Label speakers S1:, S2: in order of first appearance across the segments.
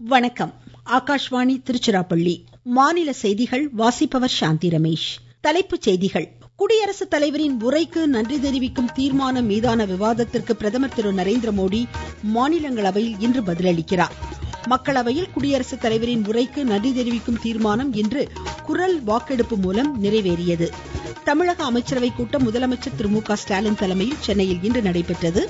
S1: வணக்கம். ஆகாஷ்வாணி திருச்சிராப்பள்ளி. மாநில செய்திகள் வாசிப்பவர் சாந்தி ரமேஷ். தலைப்புச் செய்திகள். குடியரசுத் தலைவரின் உரைக்கு நன்றி தெரிவிக்கும் தீர்மானம் மீதான விவாதத்திற்கு பிரதமர் திரு நரேந்திரமோடி மாநிலங்களவையில் இன்று பதிலளிக்கிறார். மக்களவையில் குடியரசுத் தலைவரின் உரைக்கு நன்றி தெரிவிக்கும் தீர்மானம் இன்று குரல் வாக்கெடுப்பு மூலம் நிறைவேறியது. தமிழக அமைச்சரவை கூட்டம் முதலமைச்சர் திரு மு க ஸ்டாலின் தலைமையில் சென்னையில் இன்று நடைபெற்றது.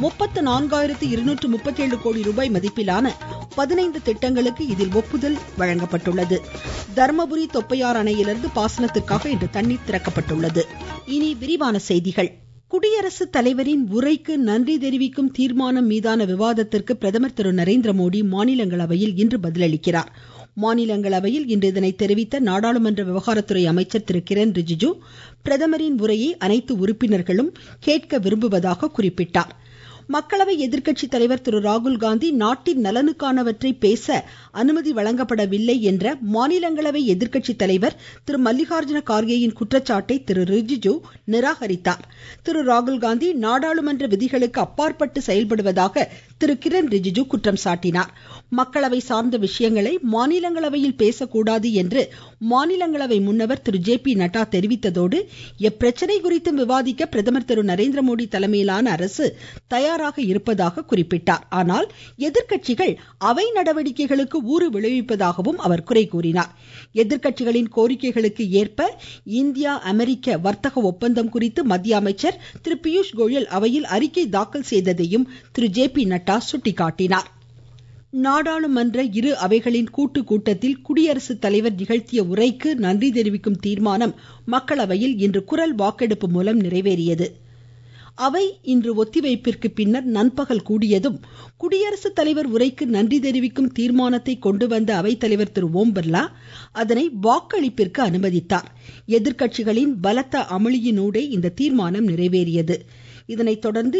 S1: 34,237 கோடி ரூபாய் மதிப்பிலான 15 திட்டங்களுக்கு இதில் ஒப்புதல் வழங்கப்பட்டுள்ளது. தர்மபுரி தொப்பையார் அணையிலிருந்து பாசனத்திற்காக இன்று தண்ணீர் திறக்கப்பட்டுள்ளது. இனி விரிவான செய்திகள். குடியரசுத் தலைவரின் உரைக்கு நன்றி தெரிவிக்கும் தீர்மானம் மீதான விவாதத்திற்கு பிரதமர் திரு நரேந்திரமோடி மாநிலங்களவையில் இன்று பதிலளிக்கிறார். மாநிலங்களவையில் இன்று இதனை தெரிவித்த நாடாளுமன்ற விவகாரத்துறை அமைச்சர் திரு கிரண் ரிஜிஜு, பிரதமரின் உரையை அனைத்து உறுப்பினர்களும் கேட்க விரும்புவதாக குறிப்பிட்டார். மக்களவை எதிர்க்கட்சி தலைவர் திரு ராகுல்காந்தி நாட்டின் நலனுக்கானவற்றை பேச அனுமதி வழங்கப்படவில்லை என்ற மாநிலங்களவை எதிர்க்கட்சி தலைவர் திரு மல்லிகார்ஜுன கார்கேயின் குற்றச்சாட்டை திரு ரிஜிஜு நிராகரித்தார். திரு ராகுல்காந்தி நாடாளுமன்ற விதிகளுக்கு அப்பாற்பட்டு செயல்படுவதாக திரு கிரண் ரிஜிஜு குற்றம் சாட்டினார். மக்களவை சார்ந்த விஷயங்களை மாநிலங்களவையில் பேசக்கூடாது என்று மாநிலங்களவை முன்னவர் திரு ஜே.பி. நட்டா தெரிவித்ததோடு எப்பிரச்சனை குறித்தும் விவாதிக்க பிரதமர் திரு நரேந்திரமோடி தலைமையிலான அரசு தயாராக இருப்பதாக குறிப்பிட்டார். ஆனால் எதிர்க்கட்சிகள் அவை நடவடிக்கைகளுக்கு ஊறு விளைவிப்பதாகவும் அவர் குறை கூறினார். எதிர்க்கட்சிகளின் கோரிக்கைகளுக்கு ஏற்ப இந்தியா அமெரிக்க வர்த்தக ஒப்பந்தம் குறித்து மத்திய அமைச்சர் திரு பியூஷ் கோயல் அவையில் அறிக்கை தாக்கல் செய்ததையும் திரு ஜே.பி. நட்டா சுட்டிக்காட்டினார். நாடாளுமன்ற இரு அவைகளின் கூட்டத்தில் குடியரசுத் தலைவர் நிகழ்த்திய உரைக்கு நன்றி தெரிவிக்கும் தீர்மானம் மக்களவையில் இன்று குரல் வாக்கெடுப்பு மூலம் நிறைவேறியது. அவை இன்று ஒத்திவைப்பிற்கு பின்னர் நண்பகல் கூடியதும் குடியரசுத் தலைவர் உரைக்கு நன்றி தெரிவிக்கும் தீர்மானத்தை கொண்டு வந்த அவைத்தலைவர் திரு ஓம் பிர்லா அதனை வாக்களிப்பிற்கு அனுமதித்தார். எதிர்க்கட்சிகளின் பலத்த அமளியினூடே இந்த தீர்மானம் நிறைவேறியது. இதனைத் தொடர்ந்து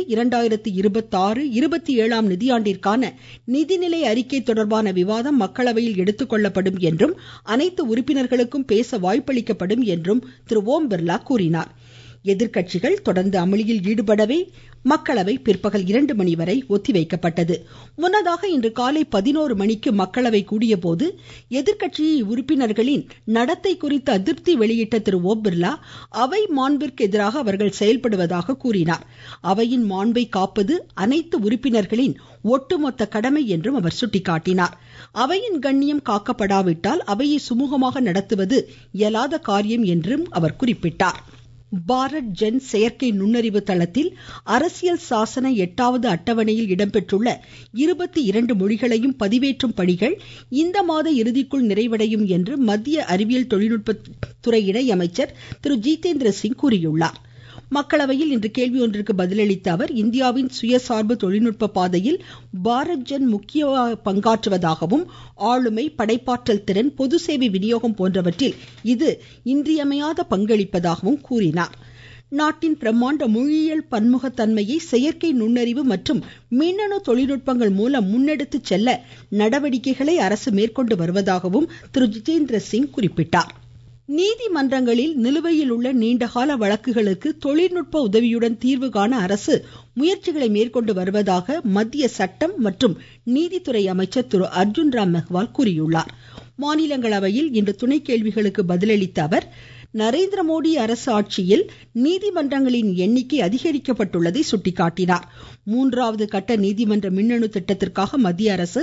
S1: 2026-27 நிதியாண்டிற்கான நிதிநிலை அறிக்கை தொடர்பான விவாதம் மக்களவையில் எடுத்துக்கொள்ளப்படும் என்றும் அனைத்து உறுப்பினர்களுக்கும் பேச வாய்ப்பளிக்கப்படும் என்றும் திரு ஓம் பிர்லா கூறினார். எதிர்க்கட்சிகள் தொடர்ந்து அமளியில் ஈடுபடவே மக்களவை பிற்பகல் 2 மணி வரை ஒத்திவைக்கப்பட்டது. முன்னதாக இன்று காலை 11 மணிக்கு மக்களவை கூடிய போது எதிர்க்கட்சி உறுப்பினர்களின் நடத்தை குறித்து அதிருப்தி வெளியிட்ட திரு ஓம் பிர்லா அவை மாண்பிற்கு எதிராக அவர்கள் செயல்படுவதாக கூறினார். அவையின் மாண்பை காப்பது அனைத்து உறுப்பினர்களின் ஒட்டுமொத்த கடமை என்றும் அவர் சுட்டிக்காட்டினார். அவையின் கண்ணியம் காக்கப்படாவிட்டால் அவையை சுமூகமாக நடத்துவது இயலாத காரியம் என்றும் அவர் குறிப்பிட்டார். பாரத் ஜென் செயற்கை நுண்ணறிவு தளத்தில் அரசியல் சாசன 8வது அட்டவணையில் இடம்பெற்றுள்ள 22 மொழிகளையும் பதிவேற்றும் பணிகள் இந்த மாத இறுதிக்குள் நிறைவடையும் என்று மத்திய அறிவியல் தொழில்நுட்பத்துறை இணை அமைச்சர் திரு ஜிதேந்திர சிங் கூறியுள்ளார். மக்களவையில் இன்று கேள்வி ஒன்றிற்கு பதிலளித்த அவர், இந்தியாவின் சுயசார்பு தொழில்நுட்ப பாதையில் பாரத் ஜென் முக்கிய பங்காற்றுவதாகவும் ஆளுமை, படைப்பாற்றல் திறன், பொது சேவை விநியோகம் போன்றவற்றில் இது இன்றியமையாத பங்களிப்பதாகவும் கூறினார். நாட்டின் பிரம்மாண்ட மொழியியல் பன்முகத்தன்மையை செயற்கை நுண்ணறிவு மற்றும் மின்னணு தொழில்நுட்பங்கள் மூலம் முன்னெடுத்து செல்ல நடவடிக்கைகளை அரசு மேற்கொண்டு வருவதாகவும் திரு ஜிதேந்திர சிங் குறிப்பிட்டார். நீதிமன்றங்களில் நிலுவையில் உள்ள நீண்டகால வழக்குகளுக்கு தொழில்நுட்ப உதவியுடன் தீர்வு காண அரசு முயற்சிகளை மேற்கொண்டு வருவதாக மத்திய சட்டம் மற்றும் நீதித்துறை அமைச்சர் திரு அர்ஜுன் ராம் மெஹ்வால் கூறியுள்ளார். மாநிலங்களவையில் இன்று துணை கேள்விகளுக்கு பதிலளித்த அவர், நரேந்திரமோடி அரசு ஆட்சியில் நீதிமன்றங்களின் எண்ணிக்கை அதிகரிக்கப்பட்டுள்ளதை சுட்டிக்காட்டினார். 3வது கட்ட நீதிமன்ற மின்னணு திட்டத்திற்காக மத்திய அரசு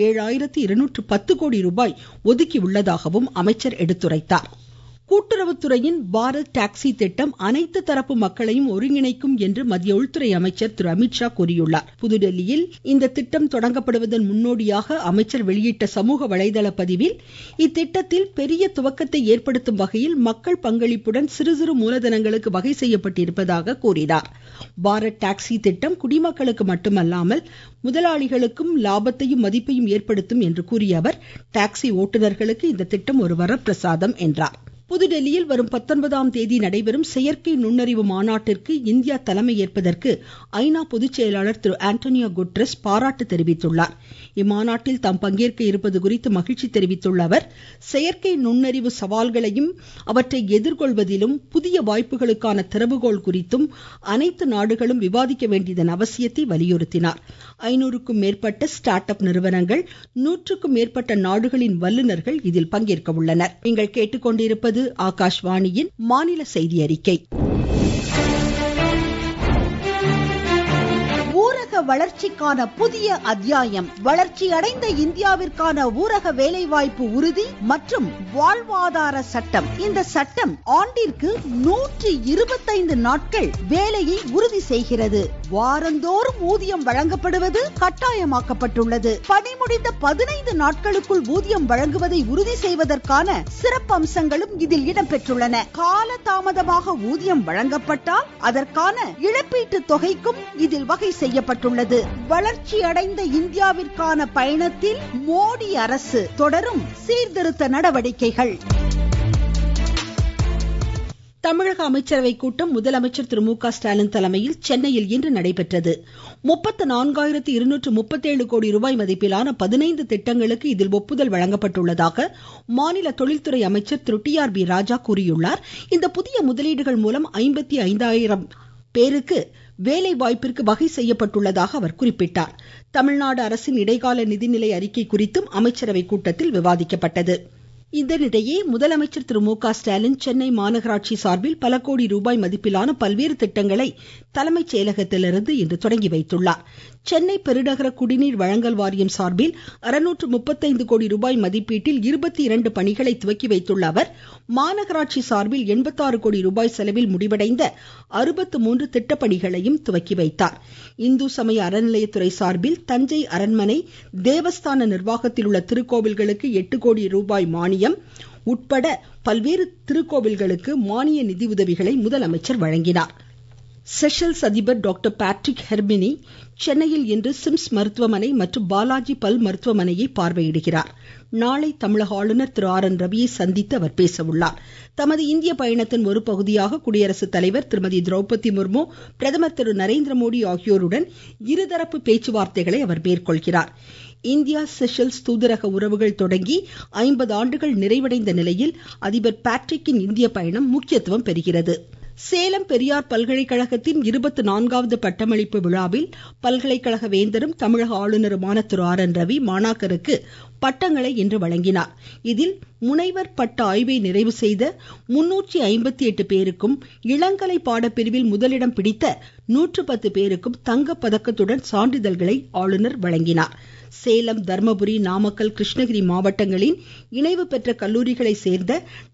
S1: 7,210 கோடி ரூபாய் ஒதுக்கி உள்ளதாகவும் அமைச்சர் எடுத்துரைத்தார். கூட்டுறவுத்துறையின் பாரத் டாக்ஸி திட்டம் அனைத்து தரப்பு மக்களையும் ஒருங்கிணைக்கும் என்று மத்திய உள்துறை அமைச்சர் திரு அமித்ஷா கூறியுள்ளார். புதுதில்லியில் இந்த திட்டம் தொடங்கப்படுவதன் முன்னோடியாக அமைச்சர் வெளியிட்ட சமூக வலைதள பதிவில், இத்திட்டத்தில் பெரிய துவக்கத்தை ஏற்படுத்தும் வகையில் மக்கள் பங்களிப்புடன் சிறு சிறு மூலதனங்களுக்கு வகை செய்யப்பட்டிருப்பதாக கூறினார். பாரத் டாக்ஸி திட்டம் குடிமக்களுக்கு மட்டுமல்லாமல் முதலாளிகளுக்கும் லாபத்தையும் மதிப்பையும் ஏற்படுத்தும் என்று கூறிய அவர், டாக்ஸி ஓட்டுநர்களுக்கு இந்த திட்டம் ஒரு வரப்பிரசாதம் என்றார். புதுடெல்லியில் வரும் 19ஆம் தேதி நடைபெறும் செயற்கை நுண்ணறிவு மாநாட்டிற்கு இந்தியா தலைமை ஏற்பதற்கு ஐநா பொதுச் செயலாளர் திரு ஆண்டனியோ குட்ரஸ் பாராட்டு தெரிவித்துள்ளார். இம்மாநாட்டில் தாம் பங்கேற்க இருப்பது குறித்து மகிழ்ச்சி தெரிவித்துள்ள அவர், செயற்கை நுண்ணறிவு சவால்களையும் அவற்றை எதிர்கொள்வதிலும் புதிய வாய்ப்புகளுக்கான திறவுகோல் குறித்தும் அனைத்து நாடுகளும் விவாதிக்க வேண்டியதன் அவசியத்தை வலியுறுத்தினார். 500க்கும் மேற்பட்ட ஸ்டார்ட் அப் நிறுவனங்கள், 100க்கும் மேற்பட்ட நாடுகளின் வல்லுநர்கள் இதில் பங்கேற்க உள்ளனர். நீங்கள் கேட்டுக்கொண்டிருப்பது ஆகாஷ்வாணியின் மாநில செய்தி அறிக்கை.
S2: ஊரக வளர்ச்சிக்கான புதிய அத்தியாயம். வளர்ச்சி அடைந்த இந்தியாவிற்கான ஊரக வேலைவாய்ப்பு உறுதி மற்றும் வாழ்வாதார சட்டம். இந்த சட்டம் ஆண்டிற்கு 125 நாட்கள் வேலையை உறுதி செய்கிறது. வாரந்தோறும் ஊதியம் வழங்கப்படுவது கட்டாயமாக்கப்பட்டுள்ளது. பணி முடிந்த 15 நாட்களுக்குள் ஊதியம் வழங்குவதை உறுதி செய்வதற்கான சிறப்பு அம்சங்களும் இதில் இடம்பெற்றுள்ளன. கால தாமதமாக ஊதியம் வழங்கப்பட்டால் அதற்கான இழப்பீட்டு தொகைக்கும் இதில் வகை செய்யப்பட்டுள்ளது. வளர்ச்சி அடைந்த இந்தியாவிற்கான பயணத்தில் மோடி அரசு தொடரும் சீர்திருத்த நடவடிக்கைகள்.
S1: தமிழக அமைச்சரவை கூட்டம் முதலமைச்சர் திரு மு.க. ஸ்டாலின் தலைமையில் சென்னையில் இன்று நடைபெற்றது. 34,237 கோடி ரூபாய் மதிப்பிலான 15 திட்டங்களுக்கு இதில் ஒப்புதல் வழங்கப்பட்டுள்ளதாக மாநில தொழில்துறை அமைச்சர் திரு டி.ஆர்.பி. ராஜா கூறியுள்ளார். இந்த புதிய முதலீடுகள் மூலம் 55,000 பேருக்கு வேலை வாய்ப்பிற்கு வகை செய்யப்பட்டுள்ளதாக அவர் குறிப்பிட்டார். தமிழ்நாடு அரசின் இடைக்கால நிதிநிலை அறிக்கை குறித்தும் அமைச்சரவை கூட்டத்தில் விவாதிக்கப்பட்டது. இதனிடையே முதலமைச்சர் திரு மு.க. ஸ்டாலின் சென்னை மாநகராட்சி சார்பில் பல கோடி ரூபாய் மதிப்பிலான பல்வேறு திட்டங்களை தலைமைச் செயலகத்திலிருந்து இன்று தொடங்கி வைத்துள்ளார். சென்னை பெருநகர குடிநீர் வழங்கல் வாரியம் சார்பில் 635 கோடி ரூபாய் மதிப்பீட்டில் 22 பணிகளை துவக்கி வைத்துள்ள அவர், மாநகராட்சி சார்பில் 86 கோடி ரூபாய் செலவில் முடிவடைந்த 63 திட்டப்பணிகளையும் துவக்கி வைத்தார். இந்து சமய அறநிலையத்துறை சார்பில் தஞ்சை அரண்மனை தேவஸ்தான நிர்வாகத்தில் உள்ள திருக்கோவில்களுக்கு 8 கோடி ரூபாய் மானியம் உட்பட பல்வேறு திருக்கோவில்களுக்கு மானிய நிதி உதவிகளை முதலமைச்சர் வழங்கினார். செஷல்ஸ் அதிபர் டாக்டர் பேட்ரிக் ஹெர்மினி சென்னையில் இன்று சிம்ஸ் மருத்துவமனை மற்றும் பாலாஜி பல் மருத்துவமனையை பார்வையிடுகிறார். நாளை தமிழக ஆளுநர் திரு ஆர்.என். ரவியை சந்தித்து அவர் பேச உள்ளார். தமது இந்திய பயணத்தின் ஒரு பகுதியாக குடியரசுத் தலைவர் திருமதி திரௌபதி முர்மு, பிரதமர் திரு நரேந்திர மோடி ஆகியோருடன் இருதரப்பு பேச்சுவார்த்தைகளை அவர் மேற்கொள்கிறார். இந்தியா செஷல்ஸ் தூதரக உறவுகள் தொடங்கி 50 ஆண்டுகள் நிறைவடைந்த நிலையில் அதிபர் பேட்ரிக்கின் இந்திய பயணம் முக்கியத்துவம் பெறுகிறது. சேலம் பெரியார் பல்கலைக்கழகத்தின் 24வது பட்டமளிப்பு விழாவில் பல்கலைக்கழக வேந்தரும் தமிழக ஆளுநருமான திரு ஆர்.என். ரவி மாணாக்கருக்கு பட்டங்களை இன்று வழங்கினார். இதில் முனைவர் பட்ட ஆய்வை நிறைவு செய்த 358 பேருக்கும், இளங்கலை பாடப்பிரிவில் முதலிடம் பிடித்த 110 பேருக்கும் தங்கப் பதக்கத்துடன் சான்றிதழ்களை ஆளுநர் வழங்கினார். சேலம், தர்மபுரி, நாமக்கல், கிருஷ்ணகிரி மாவட்டங்களின் இணைவு பெற்ற கல்லூரிகளை சேர்ந்த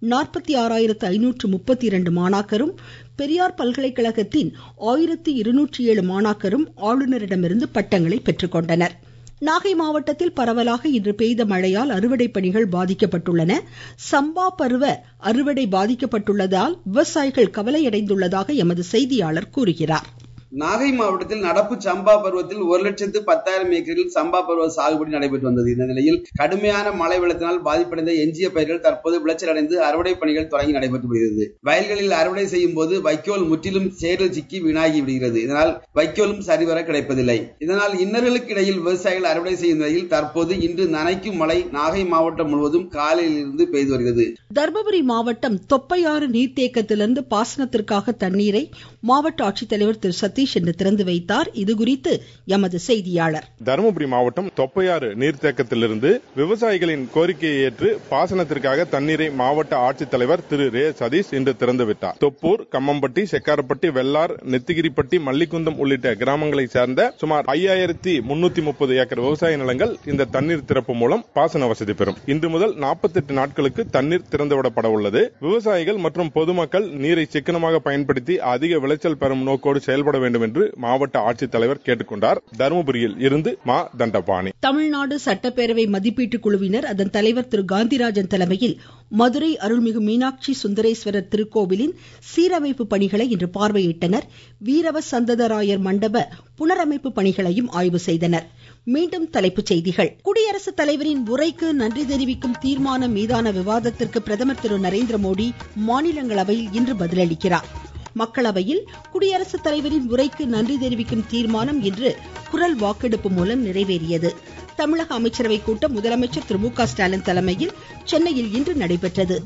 S1: 46,532 மாணாக்கரும், பெரியார் பல்கலைக்கழகத்தின் 1207 மாணாக்கரும் ஆளுநரிடமிருந்து பட்டங்களை பெற்றுக்கொண்டனர். நாகை மாவட்டத்தில் பரவலாக இன்று பெய்த மழையால் அறுவடை பணிகள் பாதிக்கப்பட்டுள்ளன. சம்பா பருவ அறுவடை பாதிக்கப்பட்டுள்ளதால் விவசாயிகள் கவலையடைந்துள்ளதாக எமது செய்தியாளர் கூறுகிறார்.
S3: நாகை மாவட்டத்தில் நடப்பு சம்பா பருவத்தில் 1,10,000 ஏக்கரில் சம்பா பருவ சாகுபடி நடைபெற்று வந்தது. இந்த நிலையில் கடுமையான மழை வெள்ளத்தினால் பாதிப்படைந்த எஞ்சிய பயிர்கள் தற்போது விளைச்சல் அடைந்து அறுவடை பணிகள் தொடங்கி நடைபெற்று வருகிறது. வயல்களில் அறுவடை செய்யும் போது வைக்கோல் முற்றிலும் சேரில் சிக்கி வீணாகி விடுகிறது. இதனால் வைக்கோலும் சரிவர கிடைப்பதில்லை. இதனால் இன்னர்களுக்கு இடையில் விவசாயிகள் அறுவடை செய்யும் நிலையில் தற்போது இன்று நனைக்கும் மழை நாகை மாவட்டம் முழுவதும் காலையிலிருந்து பெய்து வருகிறது.
S1: தர்மபுரி மாவட்டம் தொப்பையாறு நீர்த்தேக்கத்திலிருந்து பாசனத்திற்காக தண்ணீரை மாவட்ட ஆட்சித்தலைவர் திரு சதீஷ் இன்று திறந்து வைத்தார். இதுகுறித்து எமது செய்தியாளர்.
S4: தருமபுரி மாவட்டம் தொப்பையாறு நீர்த்தேக்கத்திலிருந்து விவசாயிகளின் கோரிக்கையை ஏற்று பாசனத்திற்காக தண்ணீரை மாவட்ட ஆட்சித்தலைவர் திரு ரே சதீஷ் இன்று திறந்து விட்டார். தொப்பூர், கம்மம்பட்டி, செக்காரப்பட்டி, வெள்ளார், நெத்திகிரிப்பட்டி, மல்லிக்குந்தம் உள்ளிட்ட கிராமங்களை சேர்ந்த சுமார் 5,330 ஏக்கர் விவசாய நிலங்கள் இந்த தண்ணீர் திறப்பு மூலம் பாசன வசதி பெறும். இன்று முதல் 48 நாட்களுக்கு தண்ணீர் திறந்துவிடப்பட உள்ளது. விவசாயிகள் மற்றும் பொதுமக்கள் நீரை சிக்கனமாக பயன்படுத்தி அதிக விளைச்சல் பெறும் நோக்கோடு செயல்பட வேண்டும் என்று மாவட்ட ஆட்சித்தலைவர் கேட்டுக்கொண்டார். தருமபுரியில் இருந்து மா தண்டபாணி.
S1: தமிழ்நாடு சட்டப்பேரவை மதிப்பீட்டு குழுவினர் அதன் தலைவர் திரு காந்திராஜன் தலைமையில் மதுரை அருள்மிகு மீனாட்சி சுந்தரேஸ்வரர் திருக்கோவிலின் சீரமைப்பு பணிகளை இன்று பார்வையிட்டனர். வீரவ சந்ததராயர் மண்டப புனரமைப்பு பணிகளையும் ஆய்வு செய்தனர். மீண்டும் தலைப்புச் செய்திகள். குடியரசுத் தலைவரின் உரைக்கு நன்றி தெரிவிக்கும் தீர்மானம் மீதான விவாதத்திற்கு பிரதமர் திரு நரேந்திர மோடி மாநிலங்களவையில் இன்று பதிலளிக்கிறார். மக்களவையில் குடியரசுத் தலைவரின் உரைக்கு நன்றி தெரிவிக்கும் தீர்மானம் இன்று குரல் வாக்கெடுப்பு மூலம் நிறைவேறியது. தமிழக அமைச்சரவை கூட்டம் முதலமைச்சர் திரு மு.க. ஸ்டாலின் தலைமையில் சென்னையில் இன்று நடைபெற்றது.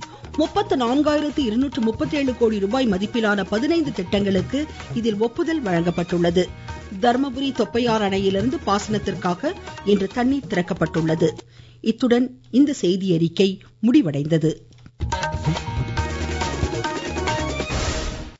S1: 34,237 கோடி ரூபாய் மதிப்பிலான 15 திட்டங்களுக்கு இதில் ஒப்புதல் வழங்கப்பட்டுள்ளது. தர்மபுரி தொப்பையார் அணையிலிருந்து பாசனத்திற்காக இன்று தண்ணீர் திறக்கப்பட்டுள்ளது. இத்துடன் இந்த செய்தியறிக்கை முடிவடைந்தது.